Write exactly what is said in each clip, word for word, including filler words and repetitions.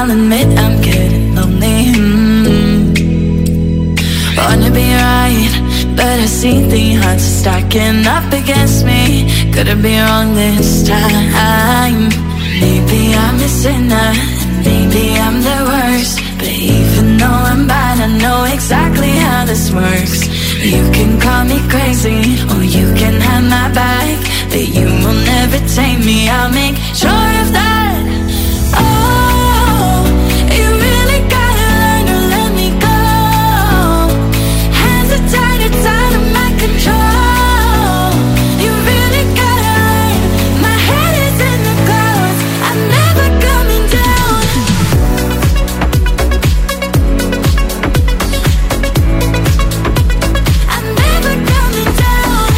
I'll admit I'm getting lonely. mm. Wanna be right, but I see the odds stacking up against me. Could I be wrong this time? Maybe I'm a sinner, maybe I'm the worst. But even though I'm bad, I know exactly how this works. You can call me crazy, or you can have my back, but you will never tame me, I'll make sure of that. Oh, you really gotta learn to let me go. Hands are tied, it's out of my control. You really gotta learn, my head is in the clouds, I'm never coming down. I'm never coming down.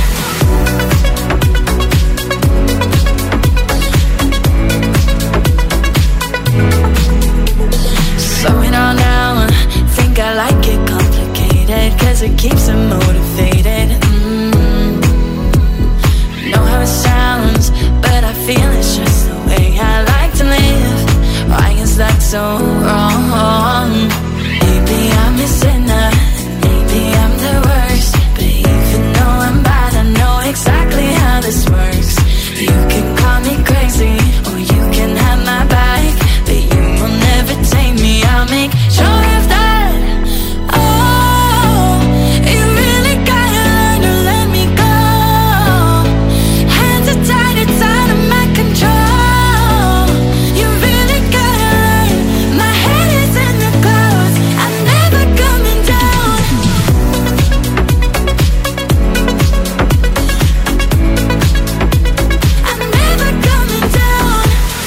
Slow it all down, think I like it complicated, cause it keeps it motivated. mm. Know how it sounds, but I feel it's just the way I like to live. Why is that so wrong? Maybe I'm a sinner, maybe I'm the worst. But even though I'm bad, I know exactly how this works. You can call me crazy, or you can have my back, but you will never tame me, I'll make sure of that. Oh, you really gotta learn to let me go. Hands are tied, it's out of my control. You really gotta learn, my head is in the clouds, I'm never coming down. I'm never coming down.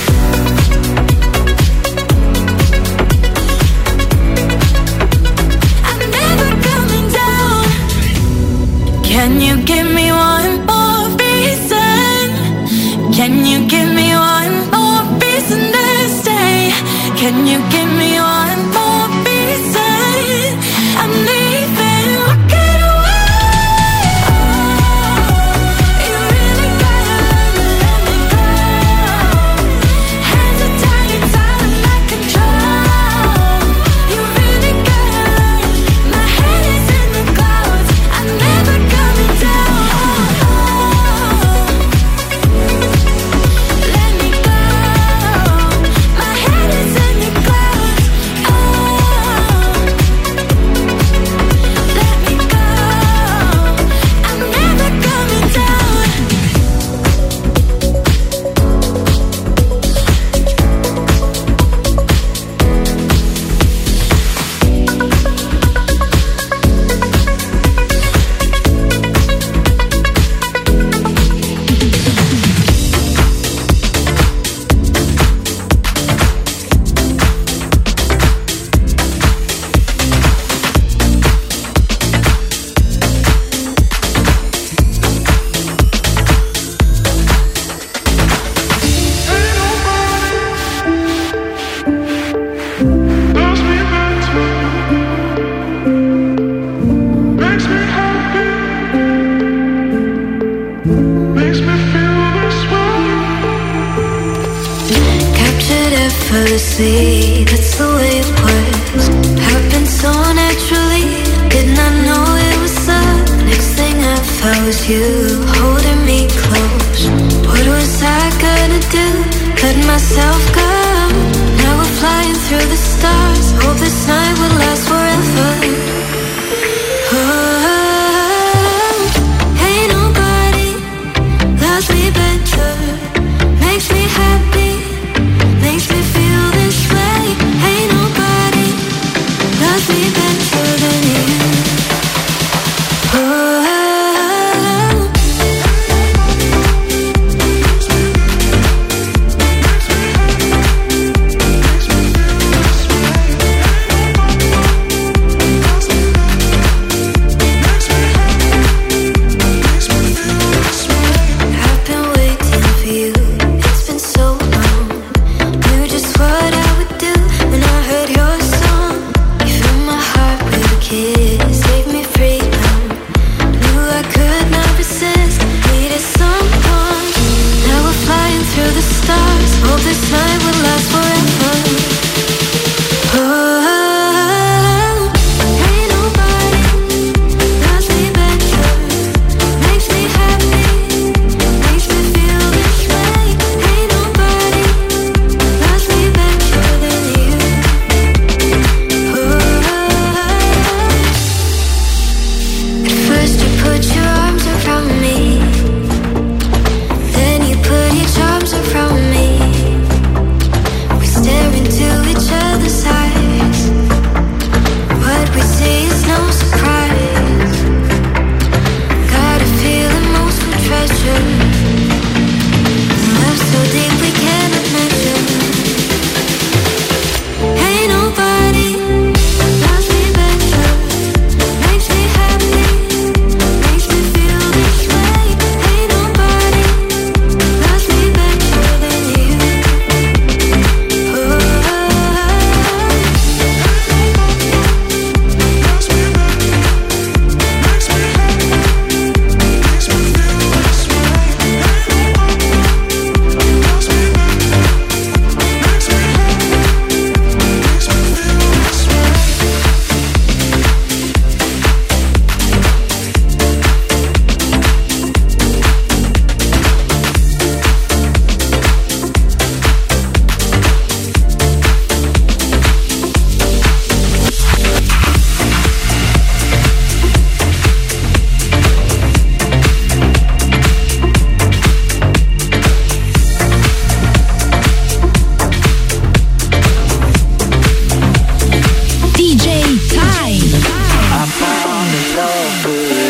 I'm never coming down. Can you give me one more reason? Can you give me one more reason to stay? Can you give me one more reason? I'm leaving, walking away. Oh, you really gotta learn to let me go. Hands are tied, it's out of my control. You really gotta learn, my head is in the clouds, I'm never coming down. Let me go, my head is in the clouds. Oh, let me go, I'm never coming down. Makes me happy, makes me feel this way. Captured effortlessly, that's the way it was. Happened so naturally, did not know it was up. Next thing I felt was you holding me close. What was I gonna do? Let myself go. Now we're flying through the stars. Hope this night will last forever. Oh, ain't nobody loves me better. Makes me happy, makes me feel this way. Ain't nobody loves me better than you. Oh, Makes me feel this way.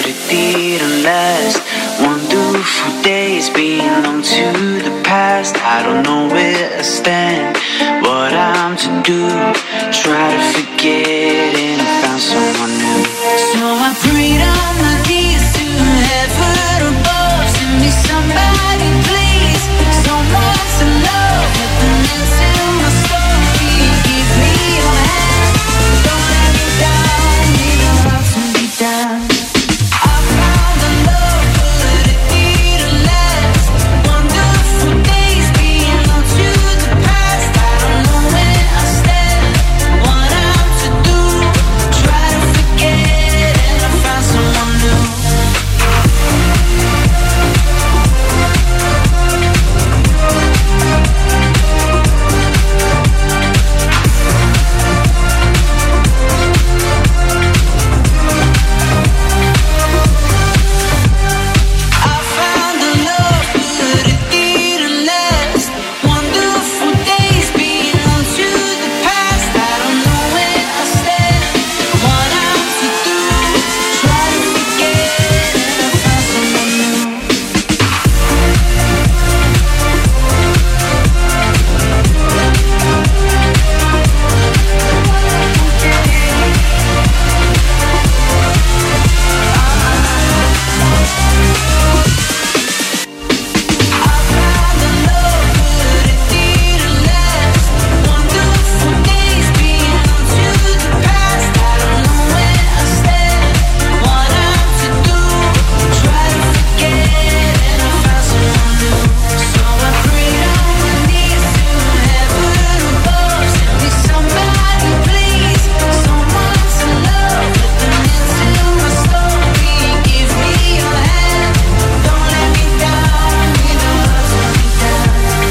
but it didn't last. Wonderful days belong to the past. I don't know where I stand, what I'm to do. Try to forget and I found someone new. So I prayed on my knees to heaven above. Send me somebody, please, someone to love. Let them into my story. Give me your hand, don't let me down. You know how to be down. I found a love, but it didn't last. Wonderful days belong to the past. I don't know where I stand, what I'm to do. Try to forget and I found someone new. I found a love, but it didn't last. Wonderful days belong to the past. I don't know where I stand, what I'm to do. Try to forget and I found someone new. I found a love, but it didn't last. Wonderful days belong to the past. I don't know where I stand, what I'm to do. Try to forget and I found someone new. So I prayed on my knees to heaven above. Send me somebody, please, someone to love. Let them into my story. Give me your hand, don't let me down. You know how to be down.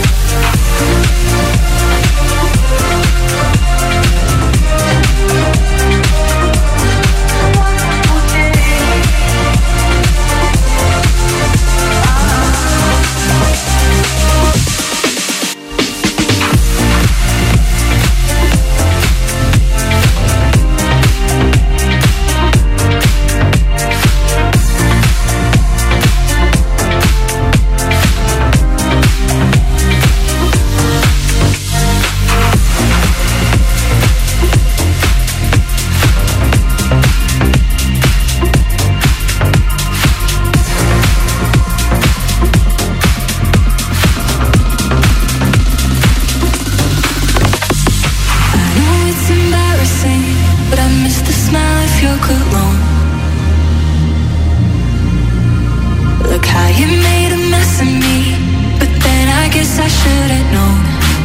I know it's embarrassing, but I miss the smell of your cologne. Look how you made a mess of me, but then I guess I should've known.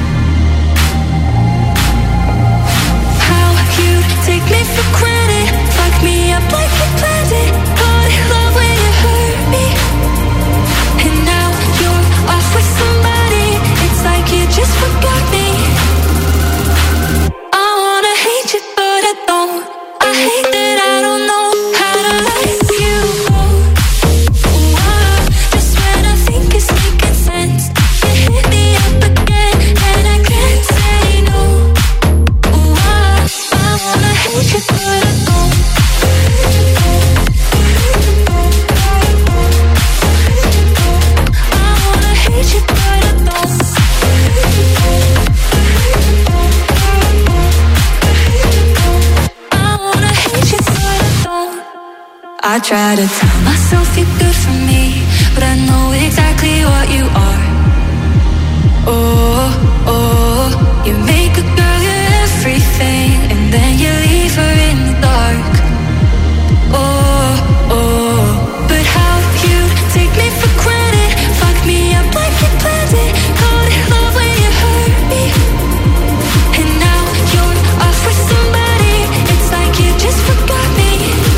How you take me for granted, fuck me up like you planned it. Caught in love when you hurt me, and now you're off with somebody. It's like you just forgot me. I wanna hate you, but I don't. I hate that I don't know how to let you go. Ooh, ah, just when I think it's making sense, you hit me up again, and I can't say no. Ooh, ah, I wanna hate you, but I don't. I wanna hate you, but I don't. I wanna hate you, but I don't. I try to tell myself you're good for me, but I know exactly what you are. Oh, oh, you make a girl your everything, and then you leave her in the dark. Oh, oh, but how you take me for granted, fuck me up like you planned it. Caught in love when you hurt me, and now you're off with somebody. It's like you just forgot me.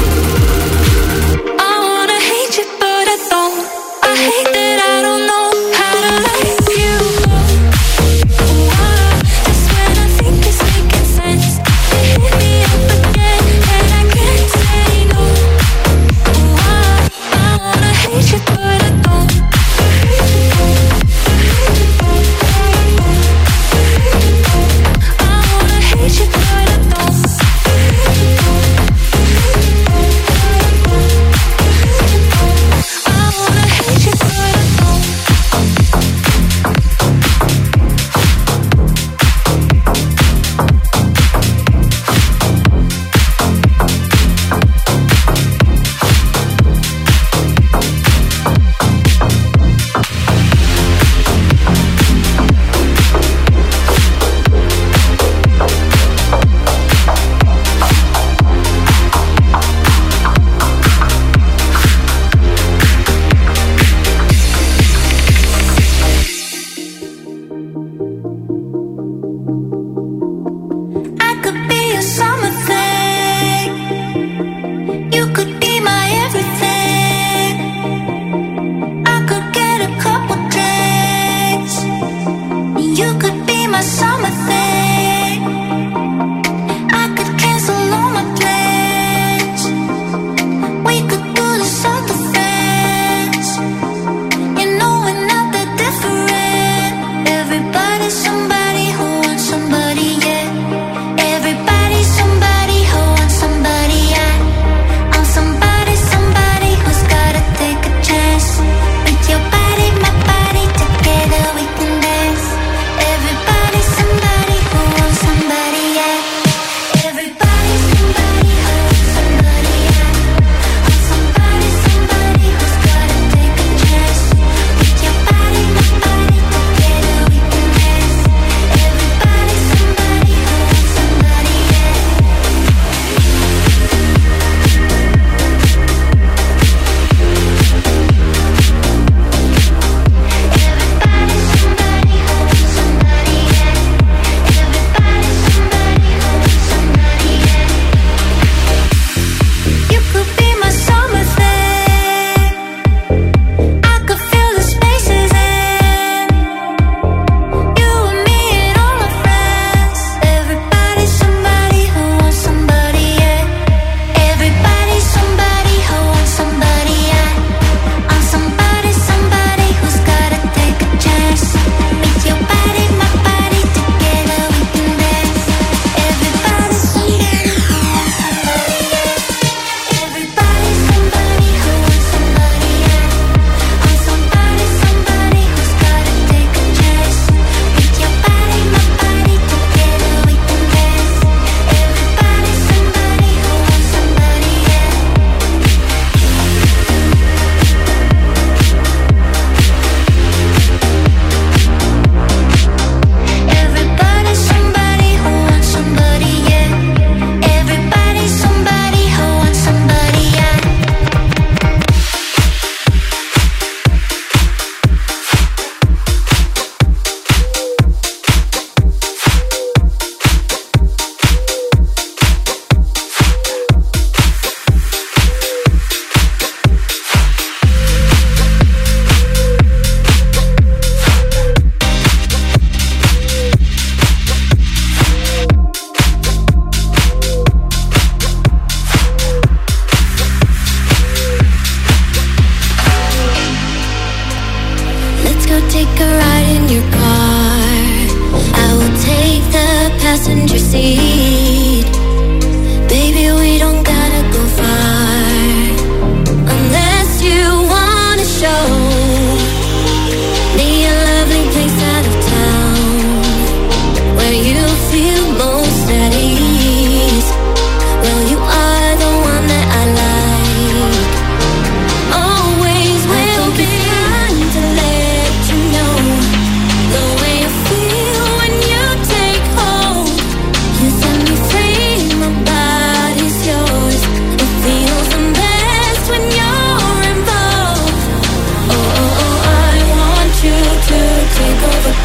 I wanna hate you, but I don't. I hate that I don't know how to let you go. Ooh, ah, just when I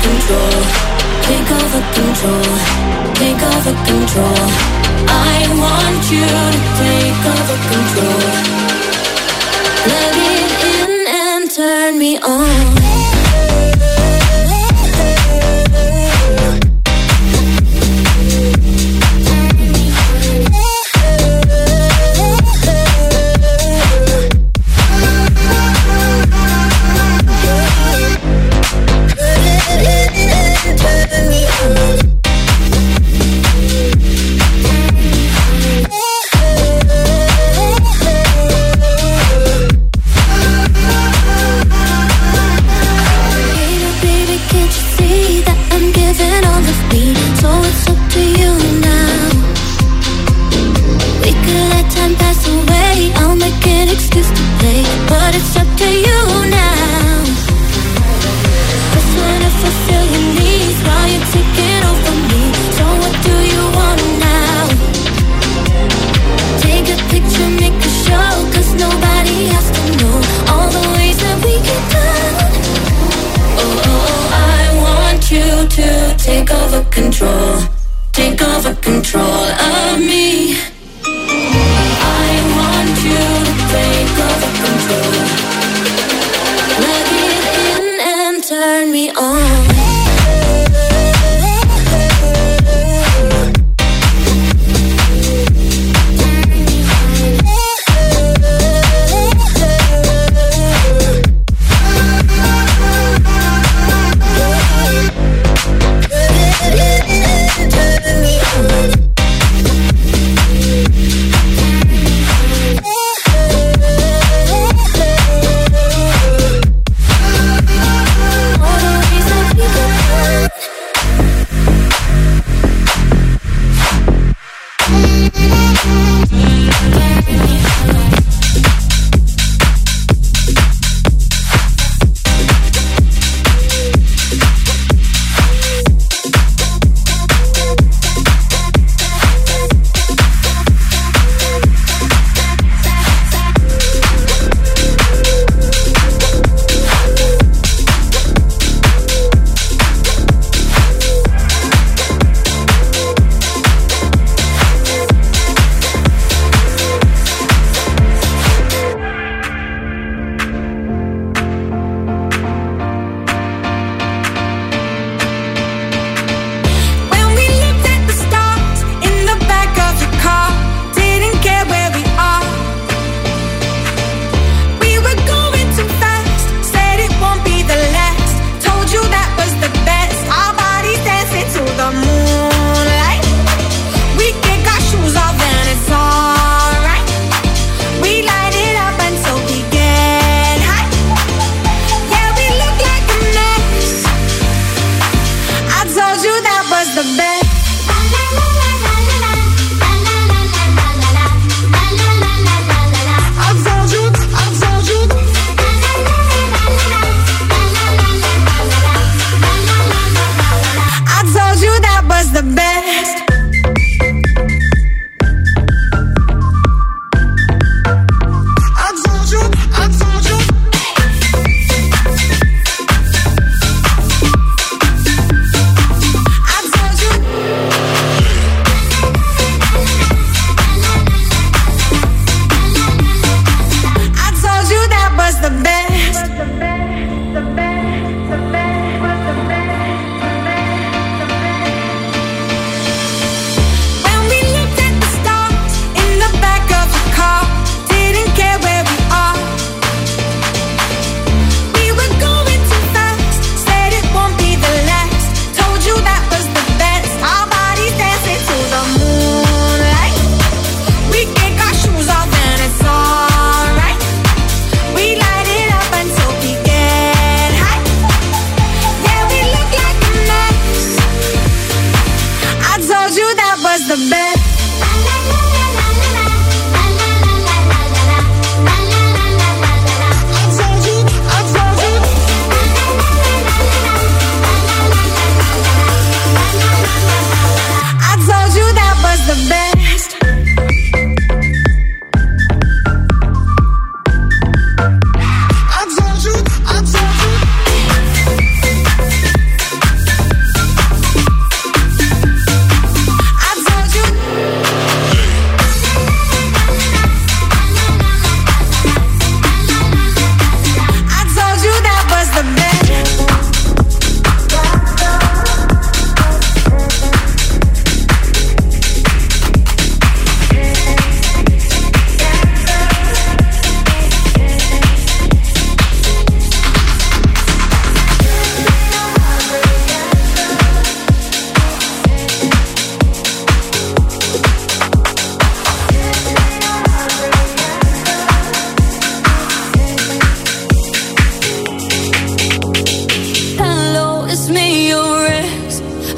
control. Take over control. Take over control. I want you to take over control. Plug it in and turn me on. Take over control, take over control of me. I want you to take over control. Plug it in and turn me on. All the reasons we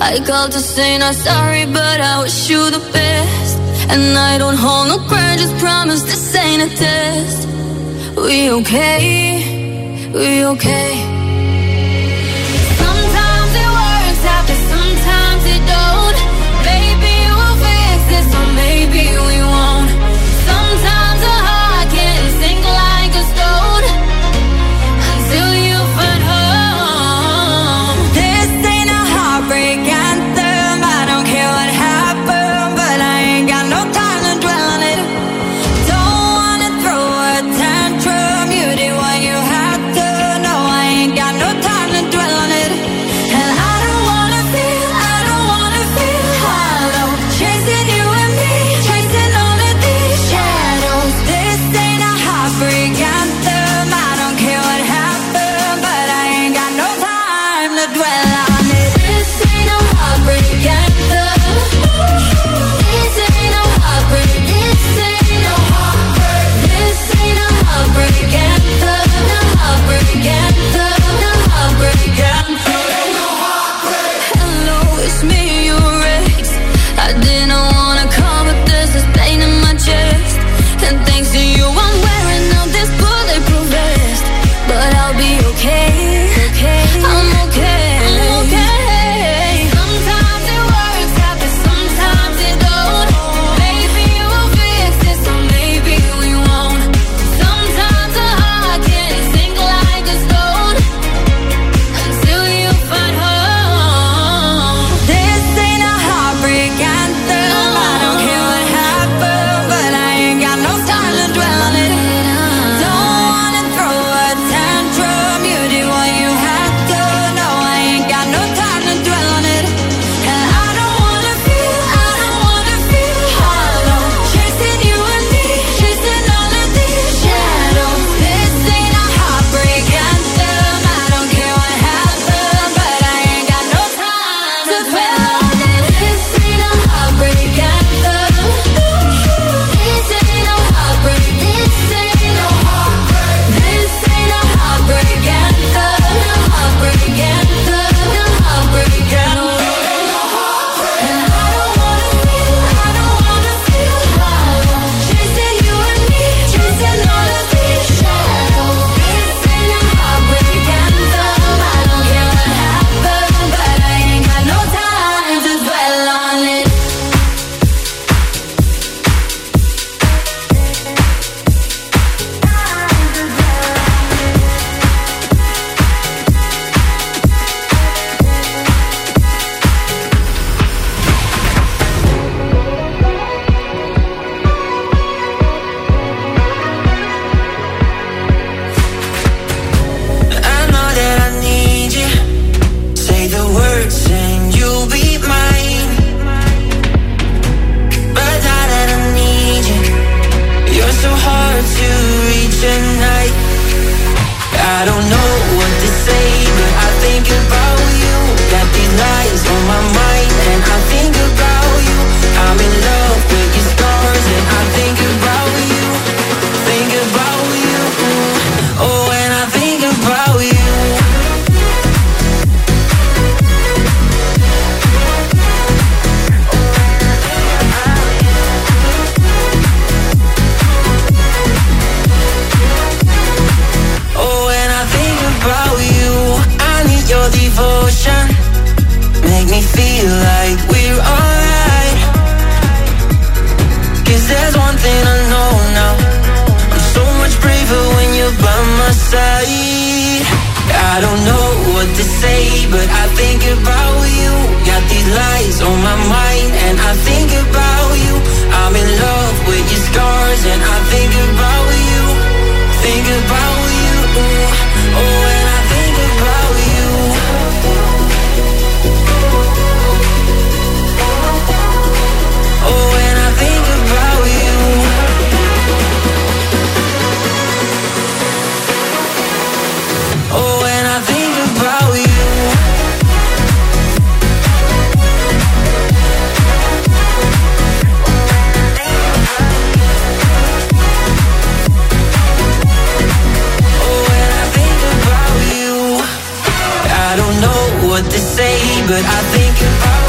I called to say not sorry, but I wish you the best. And I don't hold no grudges, promise this ain't a test. We okay, we okay. Sometimes it works out, but sometimes it don't. Maybe we'll fix this, or maybe we won't. Sometimes a heart can sink like a stone until you find home. This ain't a heartbreak anthem. I don't care what happened, but I ain't got no time to dwell on it. Don't wanna throw a tantrum. You did what you had to. No, I ain't got no time to dwell on it. And I don't wanna feel, I don't wanna feel hollow. Chasing you and me, chasing all of these shadows. This ain't a heartbreak anthem. I don't care what happened, but I ain't got no time to dwell on it. This ain't a heartbreak anthem. This ain't a heartbreak. This ain't a heartbreak. This ain't a heartbreak anthem. A heartbreak anthem. A heartbreak anthem. Hello, it's me, your ex. I didn't wanna call, but there's this pain in my chest. And thanks to you, I'm wearing out this bulletproof vest. But I'll be okay, okay. I'm okay, I'm okay. Sometimes it works out, but sometimes it don't. Maybe we'll fix this, or maybe we won't. Sometimes a heart can sink like a stone until you find home. This ain't a heartbreak anthem. I don't care what happened, but I ain't got no time to dwell on it. Don't wanna throw a tantrum. You did what you had to. No, I ain't got no time to dwell on it. And I don't wanna feel, I don't wanna feel hollow. Chasing you and me, chasing all of these shadows. This ain't a heartbreak anthem. I don't care what happened, but I ain't got no time to dwell on it. This ain't a heartbreak anthem. This ain't a heartbreak. This ain't a heartbreak. This ain't a heartbreak anthem. A heartbreak anthem. A heartbreak anthem. And I don't wanna feel, I don't wanna feel hollow. Chasing you and me, chasing all of these shadows. This ain't a heartbreak anthem. I don't care what happened, but I ain't got no time to dwell on it. I know that I need you. Say the words and you'll be mine. But now that I need you, you're so hard to reach at night. I don't know what to say, but I think about you. Got these lies on my mind, and I think about you. I'm in love with your scars, and I think about you. Think about you. Oh, and I think about you. Oh, and I think about you. I need your devotion. Make me feel like we're alright. 'Cause there's one thing I know now. I'm so much braver when you're by my side. I don't know what to say, but I think about you. Got these lies on my mind, and I think about you. I'm in love with your scars, and I think about you. Think about you. Oh, and I think about you. Oh, and I think about you. Oh, and I think about you. what to say, but I think about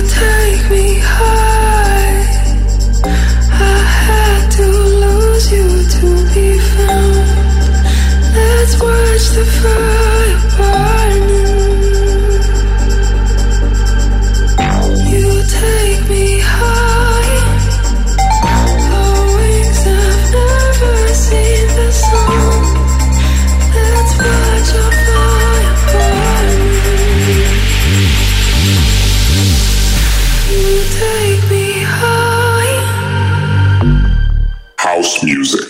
take me high. I had to lose you to be found. Let's watch the fire burning. You take me high. Oh, wings have never seen the sun. Let's watch your fire burning. You take me high. House music.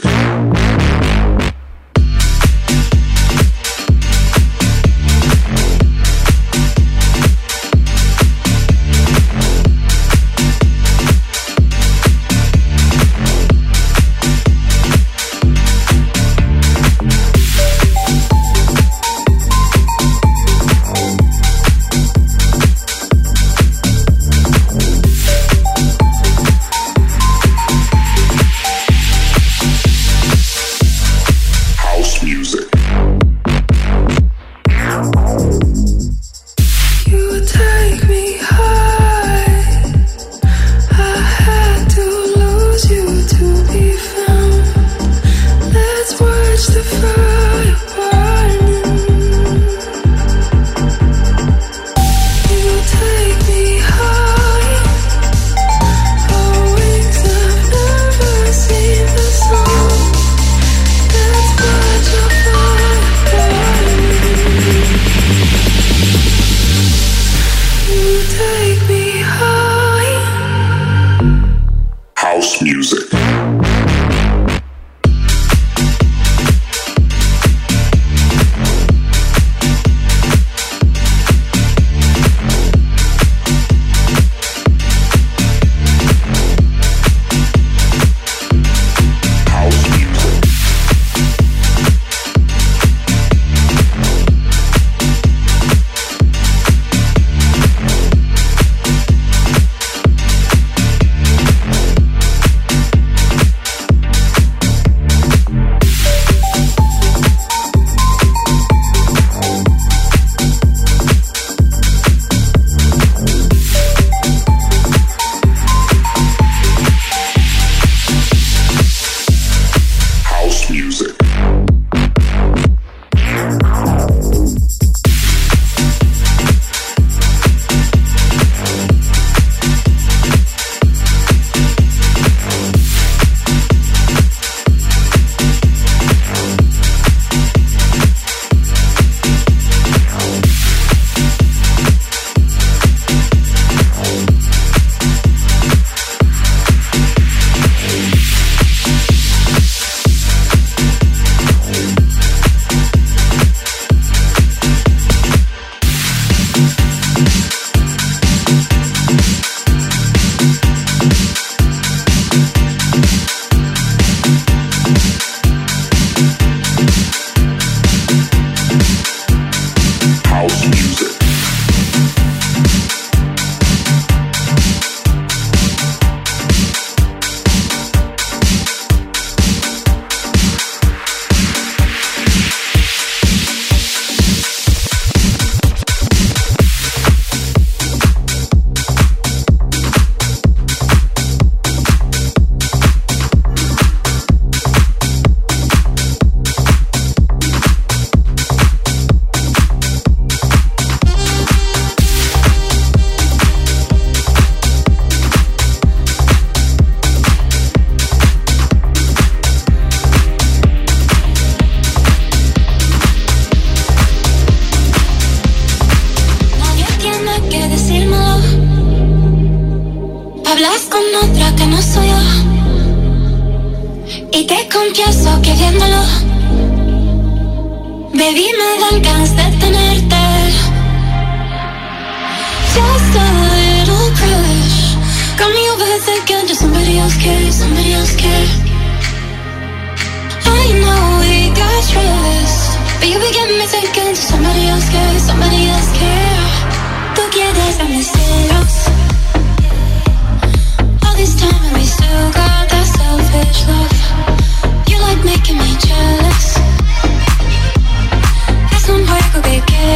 Y te confieso que viéndolo, baby, me dan ganas de tenerte. Just a little crush got me overthinking, does somebody else care, somebody else care? I know we got trust, but you be getting me thinking, does somebody else care, somebody else care? Tú quieres darme celos all this time and we still got that selfish love. You like making me jealous. Es un juego que quiero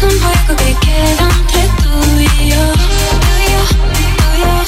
un juego que queda entre tú y yo, tú y yo, tú y yo.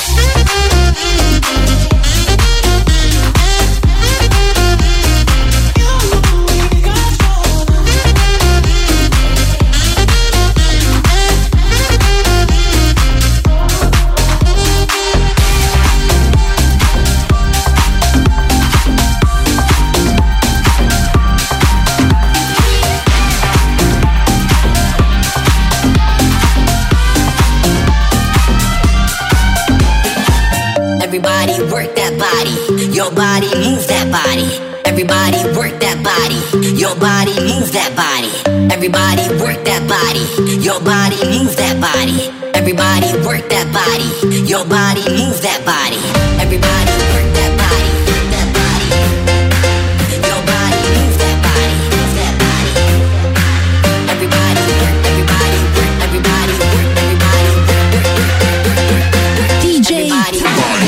Everybody work that body, your body move that body. Everybody work that body, your body move that body. Everybody work that body, your body move that body. Everybody work that body, your body move that body. Everybody work that body, that body. Your body move that body, move that body. Everybody work, everybody work, everybody work, everybody work, work, work, work, work, work. D J Everybody work.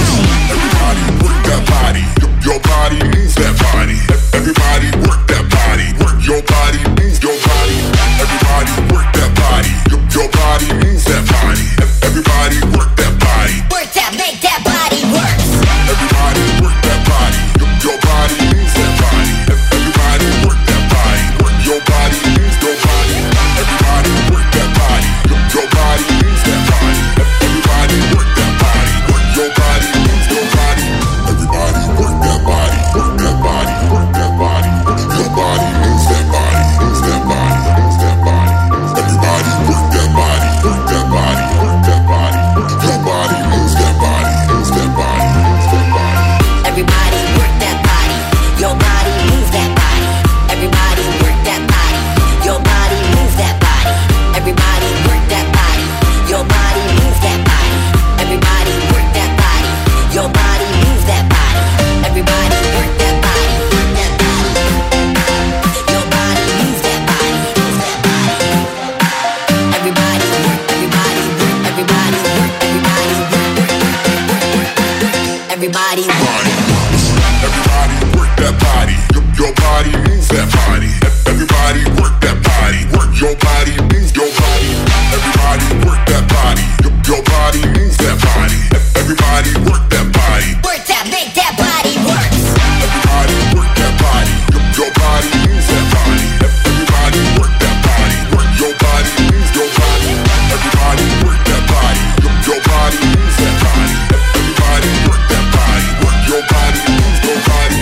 That body, your body moves that body. Everybody work that body, work your body, move your body. Everybody work that body, your body moves that body. Everybody work that body, work that, make that body work. Everybody work that body, your body moves that body. Everybody work that body, work your body, moves your body. Everybody work that body, your body moves that body. Everybody work that body, work your body, moves your body. Everybody work that body, work that body, work that body. Your body moves that body, moves that body, moves that body. Everybody work that body, work that body, work that body. Your body moves that body, moves that body, moves that body. Everybody work that body, your body move that body. Everybody work that body, your body move that body. Everybody work that body, your body move that body. Everybody work that body, your body move that body. Everybody work that body, that body. Your body move that body, move that body. Everybody work, everybody work, everybody work, everybody work, work, work, work, work, work. Everybody work. Everybody work that body, your body moves that body. Everybody work that body, work your body, move your body. Everybody work that body, your body moves that body. Everybody work that body, work that, make that body work. Everybody work that body, your body moves that body. Everybody work that body, work your body, moves your body. Everybody work that body, your body moves that body. Everybody work that body, work your body, moves your body.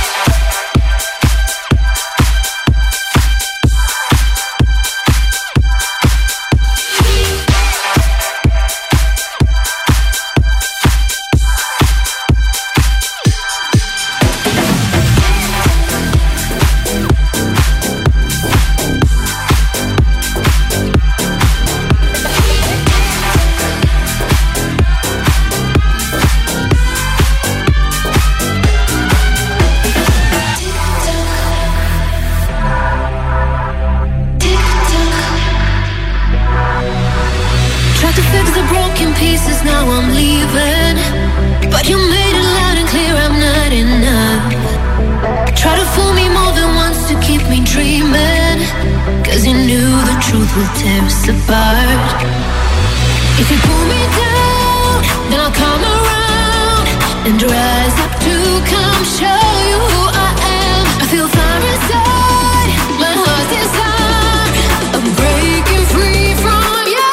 Will tear us apart. If you pull me down, then I'll come around and rise up to come show you who I am. I feel fire inside, my heart's inside. I'm breaking free from you.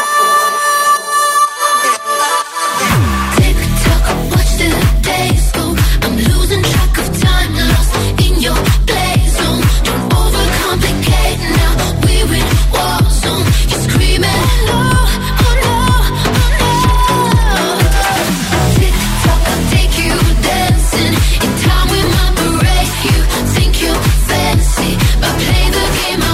Tick tock, watch the days go. I'm losing track of time, lost in your play zone. Don't overcomplicate now. We're in war zone. You're screaming, oh no, oh no, oh no. Tick tock, I'll take you dancing. In time we might break. You think you're fancy, but play the game.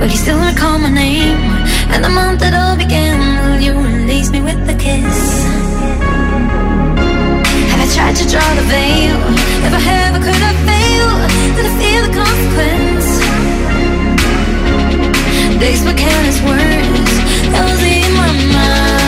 Will you still recall my name? And the month that all began, will you release me with a kiss? Have I tried to draw the veil? If I have, could I fail? Did I feel the consequence? They spoke careless words, that was in my mind.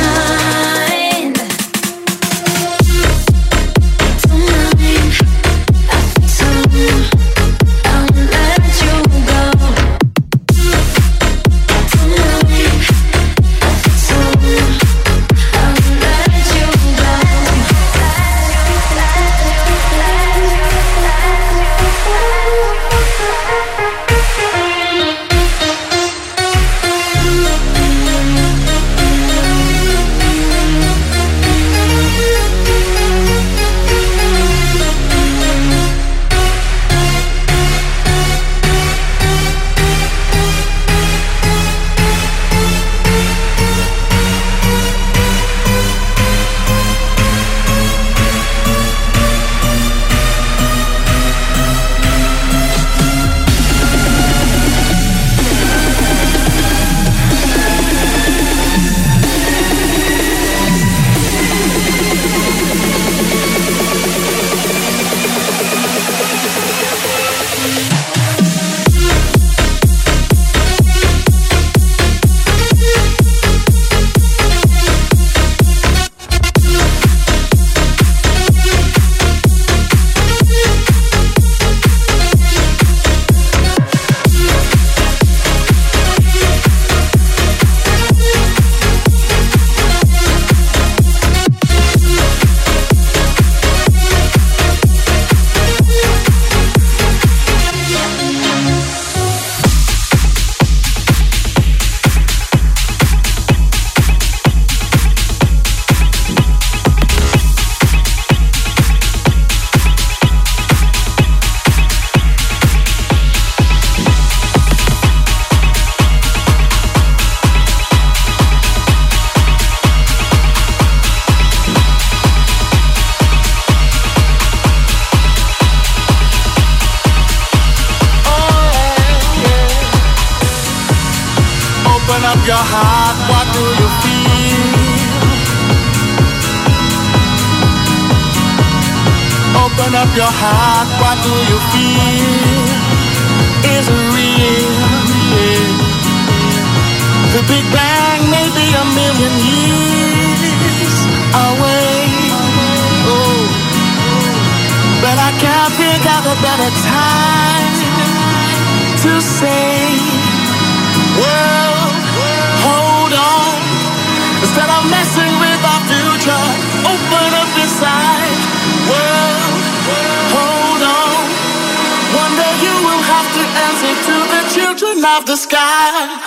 Of the sky.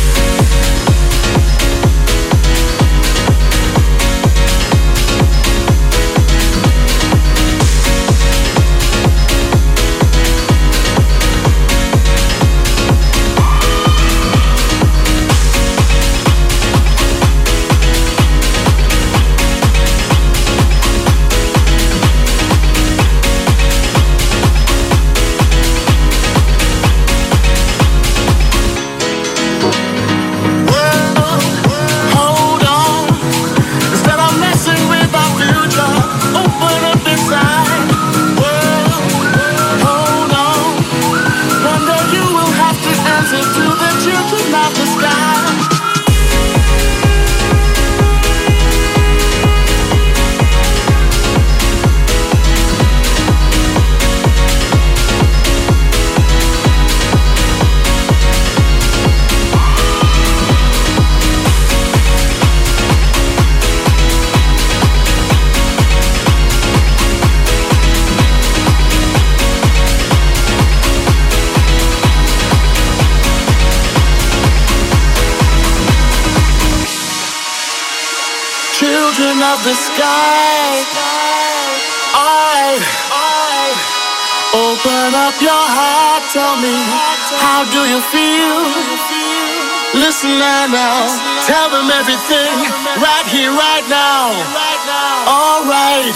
Of the sky, I, I open up your heart. Tell me, how do you feel? Listen now, tell them everything right here, right now. All right,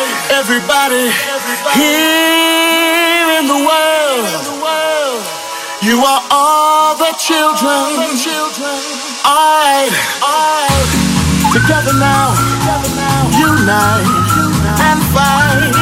everybody here in the world, You are all the children. Alright, alright. Together now, unite and fight.